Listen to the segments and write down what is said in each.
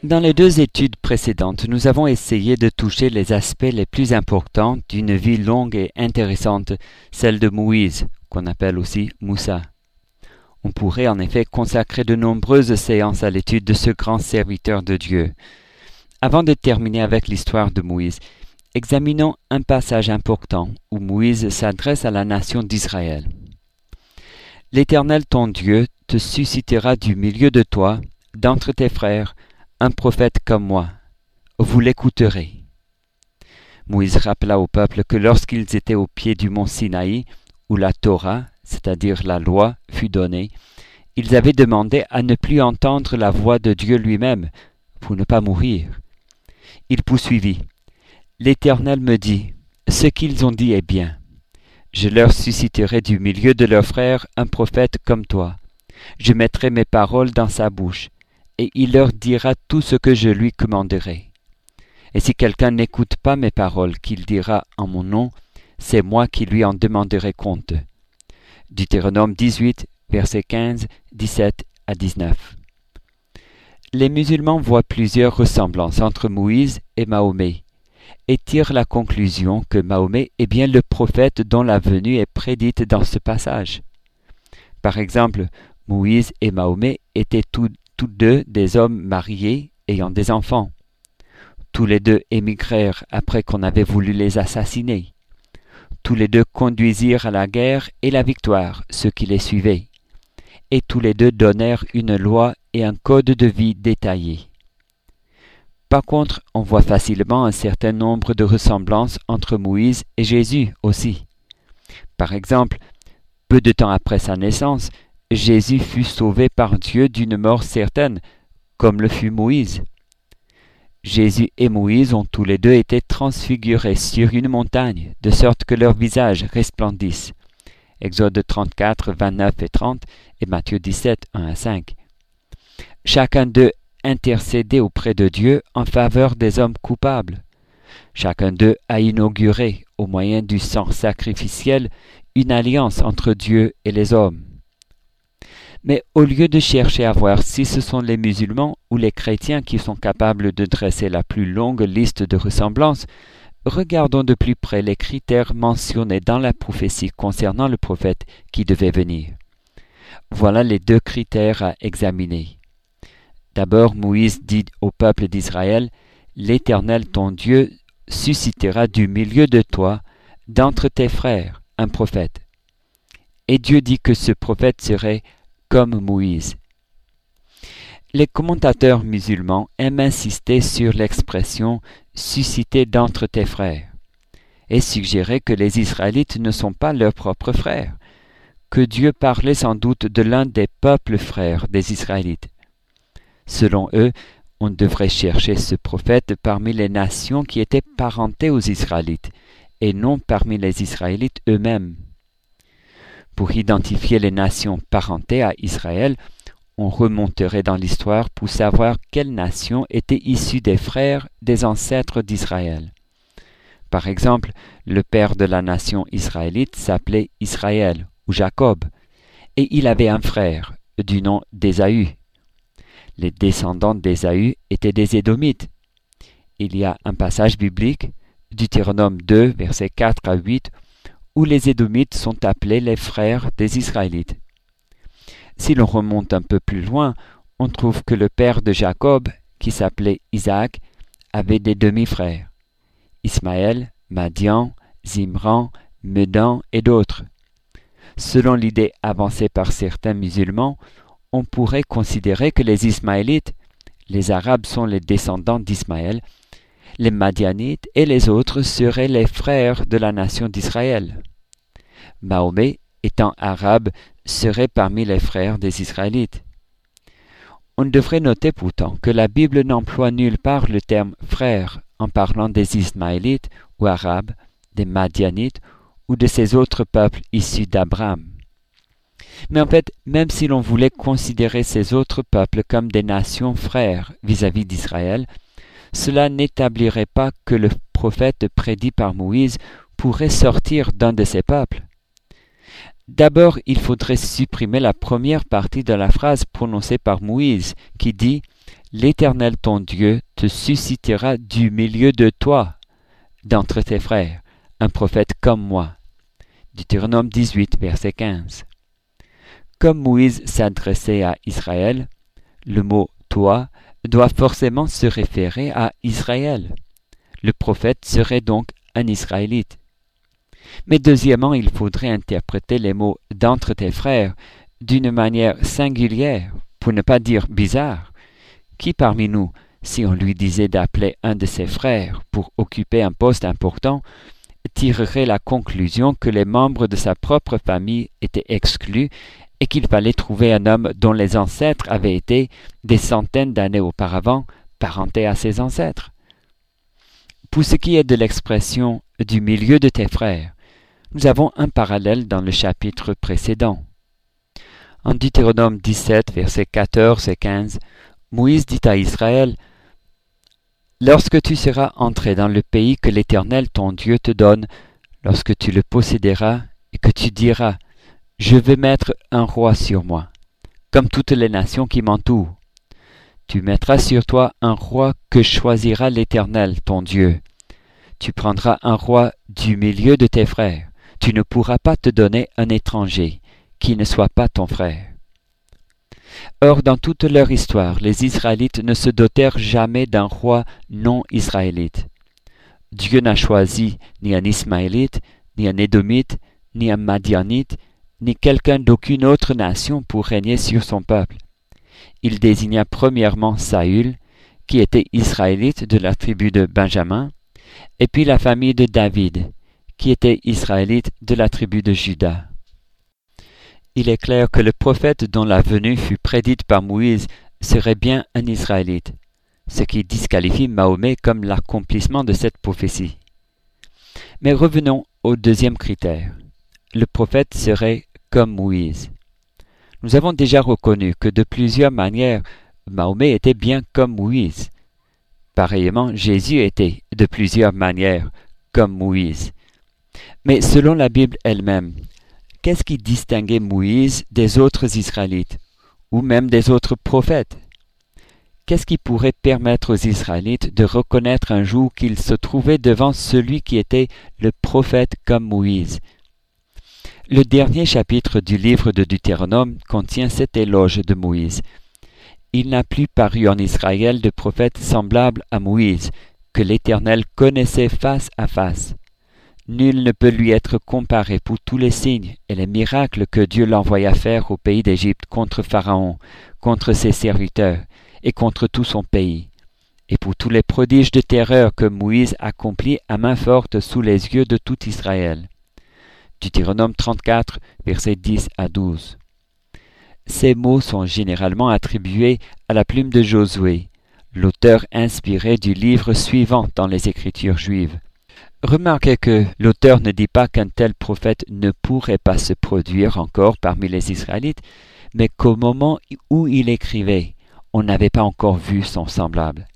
Dans les deux études précédentes, nous avons essayé de toucher les aspects les plus importants d'une vie longue et intéressante, celle de Moïse, qu'on appelle aussi Moussa. On pourrait en effet consacrer de nombreuses séances à l'étude de ce grand serviteur de Dieu. Avant de terminer avec l'histoire de Moïse, examinons un passage important où Moïse s'adresse à la nation d'Israël. « L'Éternel ton Dieu te suscitera du milieu de toi, d'entre tes frères, un prophète comme moi. Vous l'écouterez. » Moïse rappela au peuple que lorsqu'ils étaient au pied du mont Sinaï, où la Torah, c'est-à-dire la loi, fut donnée, ils avaient demandé à ne plus entendre la voix de Dieu lui-même, pour ne pas mourir. Il poursuivit. « L'Éternel me dit, ce qu'ils ont dit est bien. Je leur susciterai du milieu de leurs frères un prophète comme toi. Je mettrai mes paroles dans sa bouche, et il leur dira tout ce que je lui commanderai. Et si quelqu'un n'écoute pas mes paroles qu'il dira en mon nom, c'est moi qui lui en demanderai compte. » Deutéronome 18, versets 15, 17 à 19. Les musulmans voient plusieurs ressemblances entre Moïse et Mahomet et tirent la conclusion que Mahomet est bien le prophète dont la venue est prédite dans ce passage. Par exemple, Moïse et Mahomet étaient tous deux des hommes mariés ayant des enfants. Tous les deux émigrèrent après qu'on avait voulu les assassiner. Tous les deux conduisirent à la guerre et la victoire ceux qui les suivaient. Et tous les deux donnèrent une loi et un code de vie détaillé. Par contre, on voit facilement un certain nombre de ressemblances entre Moïse et Jésus aussi. Par exemple, peu de temps après sa naissance, Jésus fut sauvé par Dieu d'une mort certaine, comme le fut Moïse. Jésus et Moïse ont tous les deux été transfigurés sur une montagne, de sorte que leurs visages resplendissent. Exode 34, 29 et 30 et Matthieu 17, 1 à 5. Chacun d'eux intercédait auprès de Dieu en faveur des hommes coupables. Chacun d'eux a inauguré, au moyen du sang sacrificiel, une alliance entre Dieu et les hommes. Mais au lieu de chercher à voir si ce sont les musulmans ou les chrétiens qui sont capables de dresser la plus longue liste de ressemblances, regardons de plus près les critères mentionnés dans la prophétie concernant le prophète qui devait venir. Voilà les deux critères à examiner. D'abord, Moïse dit au peuple d'Israël, « L'Éternel ton Dieu suscitera du milieu de toi, d'entre tes frères, un prophète. » Et Dieu dit que ce prophète serait comme Moïse. Les commentateurs musulmans aiment insister sur l'expression « susciter d'entre tes frères » et suggérer que les Israélites ne sont pas leurs propres frères, que Dieu parlait sans doute de l'un des peuples frères des Israélites. Selon eux, on devrait chercher ce prophète parmi les nations qui étaient parentées aux Israélites, et non parmi les Israélites eux-mêmes. Pour identifier les nations parentées à Israël, on remonterait dans l'histoire pour savoir quelle nation était issue des frères des ancêtres d'Israël. Par exemple, le père de la nation israélite s'appelait Israël ou Jacob, et il avait un frère du nom d'Ésaü. Les descendants d'Ésaü étaient des Édomites. Il y a un passage biblique, Deutéronome 2, versets 4 à 8, où les Édomites sont appelés les frères des Israélites. Si l'on remonte un peu plus loin, on trouve que le père de Jacob, qui s'appelait Isaac, avait des demi-frères, Ismaël, Madian, Zimran, Medan et d'autres. Selon l'idée avancée par certains musulmans, on pourrait considérer que les Ismaélites, les Arabes sont les descendants d'Ismaël, les Madianites et les autres seraient les frères de la nation d'Israël. Mahomet, étant arabe, serait parmi les frères des Israélites. On devrait noter pourtant que la Bible n'emploie nulle part le terme « frère » en parlant des Ismaélites ou Arabes, des Madianites ou de ces autres peuples issus d'Abraham. Mais en fait, même si l'on voulait considérer ces autres peuples comme des nations frères vis-à-vis d'Israël, cela n'établirait pas que le prophète prédit par Moïse pourrait sortir d'un de ces peuples. D'abord, il faudrait supprimer la première partie de la phrase prononcée par Moïse, qui dit « L'Éternel ton Dieu te suscitera du milieu de toi, d'entre tes frères, un prophète comme moi. » Deutéronome 18, verset 15. Comme Moïse s'adressait à Israël, le mot « toi » doit forcément se référer à Israël. Le prophète serait donc un Israélite. Mais deuxièmement, il faudrait interpréter les mots « d'entre tes frères » d'une manière singulière, pour ne pas dire bizarre. Qui parmi nous, si on lui disait d'appeler un de ses frères pour occuper un poste important, tirerait la conclusion que les membres de sa propre famille étaient exclus et qu'il fallait trouver un homme dont les ancêtres avaient été, des centaines d'années auparavant, parentés à ses ancêtres? Pour ce qui est de l'expression « du milieu de tes frères », nous avons un parallèle dans le chapitre précédent. En Deutéronome 17, versets 14 et 15, Moïse dit à Israël « Lorsque tu seras entré dans le pays que l'Éternel ton Dieu te donne, lorsque tu le posséderas et que tu diras « Je veux mettre un roi sur moi, comme toutes les nations qui m'entourent. Tu mettras sur toi un roi que choisira l'Éternel ton Dieu. Tu prendras un roi du milieu de tes frères. Tu ne pourras pas te donner un étranger qui ne soit pas ton frère. » Or, dans toute leur histoire, les Israélites ne se dotèrent jamais d'un roi non israélite. Dieu n'a choisi ni un Ismaélite, ni un Édomite, ni un Madianite, ni quelqu'un d'aucune autre nation pour régner sur son peuple. Il désigna premièrement Saül, qui était israélite de la tribu de Benjamin, et puis la famille de David, qui était israélite de la tribu de Juda. Il est clair que le prophète dont la venue fut prédite par Moïse serait bien un Israélite, ce qui disqualifie Mahomet comme l'accomplissement de cette prophétie. Mais revenons au deuxième critère. Le prophète serait comme Moïse. Nous avons déjà reconnu que de plusieurs manières, Mahomet était bien comme Moïse. Pareillement, Jésus était de plusieurs manières comme Moïse. Mais selon la Bible elle-même, qu'est-ce qui distinguait Moïse des autres Israélites, ou même des autres prophètes? Qu'est-ce qui pourrait permettre aux Israélites de reconnaître un jour qu'ils se trouvaient devant celui qui était le prophète comme Moïse? Le dernier chapitre du livre de Deutéronome contient cet éloge de Moïse. Il n'a plus paru en Israël de prophète semblable à Moïse, que l'Éternel connaissait face à face. Nul ne peut lui être comparé pour tous les signes et les miracles que Dieu l'envoya faire au pays d'Égypte contre Pharaon, contre ses serviteurs et contre tout son pays, et pour tous les prodiges de terreur que Moïse accomplit à main forte sous les yeux de tout Israël. Deutéronome 34, versets 10 à 12. Ces mots sont généralement attribués à la plume de Josué, l'auteur inspiré du livre suivant dans les Écritures juives. Remarquez que l'auteur ne dit pas qu'un tel prophète ne pourrait pas se produire encore parmi les Israélites, mais qu'au moment où il écrivait, on n'avait pas encore vu son semblable.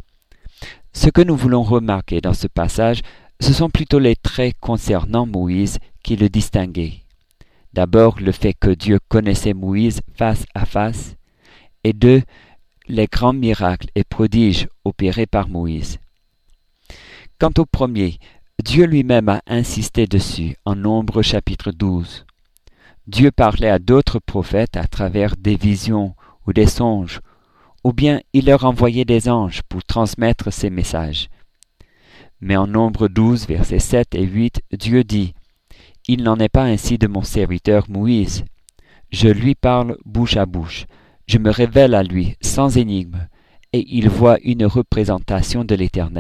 Ce que nous voulons remarquer dans ce passage, ce sont plutôt les traits concernant Moïse qui le distinguaient. D'abord, le fait que Dieu connaissait Moïse face à face, et deux, les grands miracles et prodiges opérés par Moïse. Quant au premier, Dieu lui-même a insisté dessus en Nombre chapitre 12. Dieu parlait à d'autres prophètes à travers des visions ou des songes, ou bien il leur envoyait des anges pour transmettre ses messages. Mais en Nombre 12, versets 7 et 8, Dieu dit « Il n'en est pas ainsi de mon serviteur Moïse. Je lui parle bouche à bouche, je me révèle à lui sans énigme, et il voit une représentation de l'Éternel. »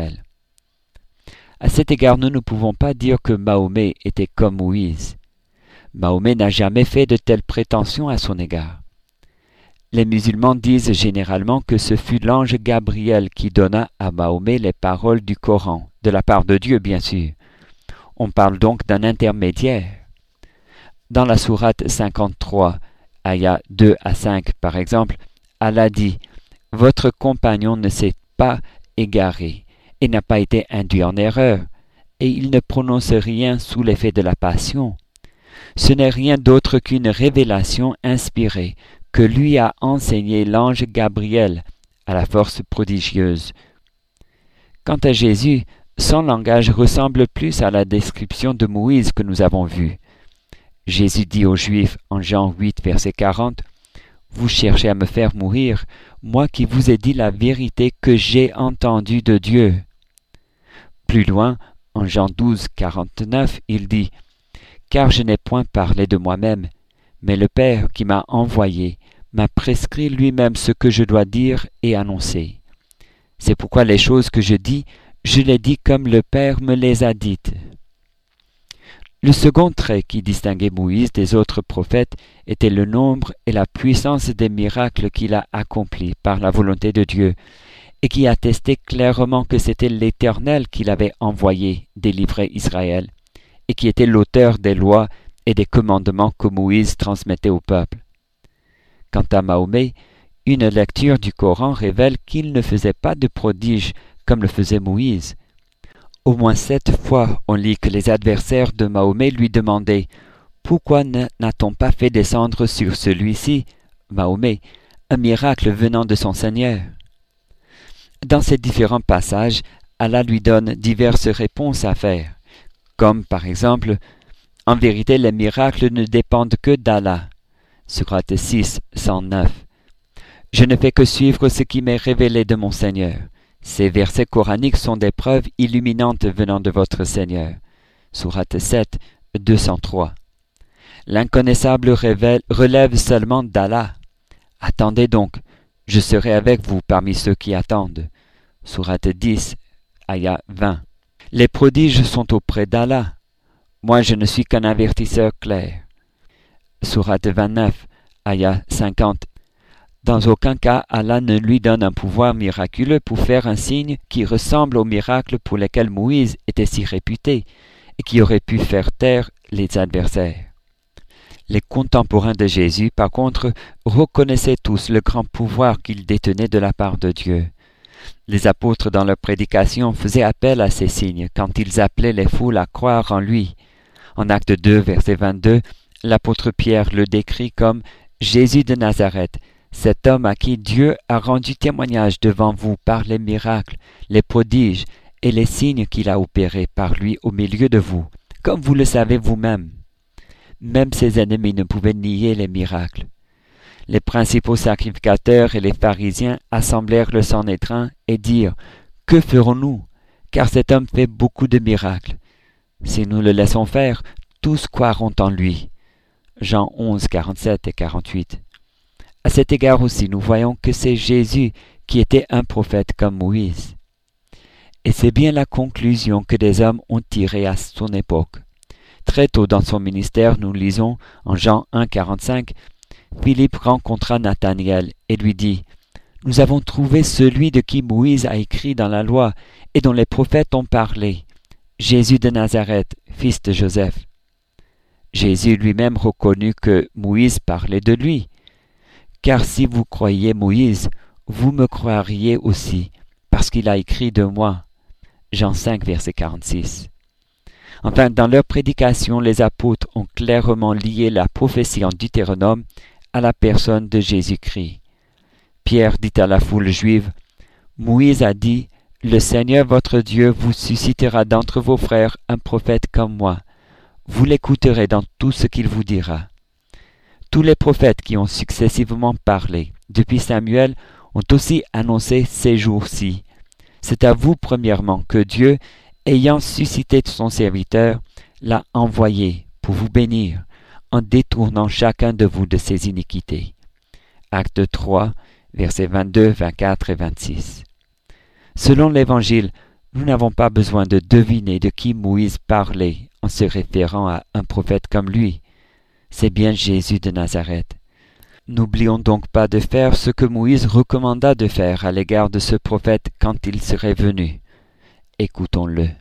À cet égard, nous ne pouvons pas dire que Mahomet était comme Moïse. Mahomet n'a jamais fait de telles prétentions à son égard. Les musulmans disent généralement que ce fut l'ange Gabriel qui donna à Mahomet les paroles du Coran, de la part de Dieu bien sûr. On parle donc d'un intermédiaire. Dans la sourate 53, ayat 2 à 5 par exemple, Allah dit « Votre compagnon ne s'est pas égaré et n'a pas été induit en erreur, et il ne prononce rien sous l'effet de la passion. Ce n'est rien d'autre qu'une révélation inspirée que lui a enseigné l'ange Gabriel à la force prodigieuse. Quant à Jésus, son langage ressemble plus à la description de Moïse que nous avons vue. Jésus dit aux Juifs en Jean 8, verset 40, « Vous cherchez à me faire mourir, moi qui vous ai dit la vérité que j'ai entendue de Dieu. » Plus loin, en Jean 12, 49, il dit, « Car je n'ai point parlé de moi-même, mais le Père qui m'a envoyé m'a prescrit lui-même ce que je dois dire et annoncer. C'est pourquoi les choses que je dis, je les dis comme le Père me les a dites. » Le second trait qui distinguait Moïse des autres prophètes était le nombre et la puissance des miracles qu'il a accomplis par la volonté de Dieu, et qui attestait clairement que c'était l'Éternel qui l'avait envoyé délivrer Israël, et qui était l'auteur des lois et des commandements que Moïse transmettait au peuple. Quant à Mahomet, une lecture du Coran révèle qu'il ne faisait pas de prodiges comme le faisait Moïse. Au moins 7 fois, on lit que les adversaires de Mahomet lui demandaient « Pourquoi n'a-t-on pas fait descendre sur celui-ci, Mahomet, un miracle venant de son Seigneur ?» Dans ces différents passages, Allah lui donne diverses réponses à faire, comme par exemple « En vérité, les miracles ne dépendent que d'Allah. » Sourate 6, 109. « Je ne fais que suivre ce qui m'est révélé de mon Seigneur. » Ces versets coraniques sont des preuves illuminantes venant de votre Seigneur. Sourate 7, 203. L'inconnaissable relève seulement d'Allah. Attendez donc, je serai avec vous parmi ceux qui attendent. Sourate 10, ayah 20. Les prodiges sont auprès d'Allah. Moi je ne suis qu'un avertisseur clair. Sourate 29, ayah 50. Dans aucun cas, Allah ne lui donne un pouvoir miraculeux pour faire un signe qui ressemble aux miracles pour lesquels Moïse était si réputé et qui aurait pu faire taire les adversaires. Les contemporains de Jésus, par contre, reconnaissaient tous le grand pouvoir qu'il détenait de la part de Dieu. Les apôtres, dans leur prédication, faisaient appel à ces signes quand ils appelaient les foules à croire en lui. En Acte 2, verset 22, l'apôtre Pierre le décrit comme « Jésus de Nazareth ». Cet homme à qui Dieu a rendu témoignage devant vous par les miracles, les prodiges et les signes qu'il a opérés par lui au milieu de vous, comme vous le savez vous-même. Même ses ennemis ne pouvaient nier les miracles. Les principaux sacrificateurs et les pharisiens assemblèrent le Sanhédrin et dirent « Que ferons-nous? Car cet homme fait beaucoup de miracles. Si nous le laissons faire, tous croiront en lui. » Jean 11, 47 et 48. À cet égard aussi, nous voyons que c'est Jésus qui était un prophète comme Moïse. Et c'est bien la conclusion que des hommes ont tirée à son époque. Très tôt dans son ministère, nous lisons en Jean 1, 45, Philippe rencontra Nathanaël et lui dit « Nous avons trouvé celui de qui Moïse a écrit dans la loi et dont les prophètes ont parlé, Jésus de Nazareth, fils de Joseph. » Jésus lui-même reconnut que Moïse parlait de lui. Car si vous croyiez Moïse, vous me croiriez aussi, parce qu'il a écrit de moi. Jean 5, verset 46. Enfin, dans leur prédication, les apôtres ont clairement lié la prophétie en Deutéronome à la personne de Jésus-Christ. Pierre dit à la foule juive, « Moïse a dit, le Seigneur votre Dieu vous suscitera d'entre vos frères un prophète comme moi. Vous l'écouterez dans tout ce qu'il vous dira. » Tous les prophètes qui ont successivement parlé, depuis Samuel, ont aussi annoncé ces jours-ci. C'est à vous, premièrement, que Dieu, ayant suscité son serviteur, l'a envoyé pour vous bénir, en détournant chacun de vous de ses iniquités. Acte 3, versets 22, 24 et 26. Selon l'Évangile, nous n'avons pas besoin de deviner de qui Moïse parlait en se référant à un prophète comme lui. C'est bien Jésus de Nazareth. N'oublions donc pas de faire ce que Moïse recommanda de faire à l'égard de ce prophète quand il serait venu. Écoutons-le.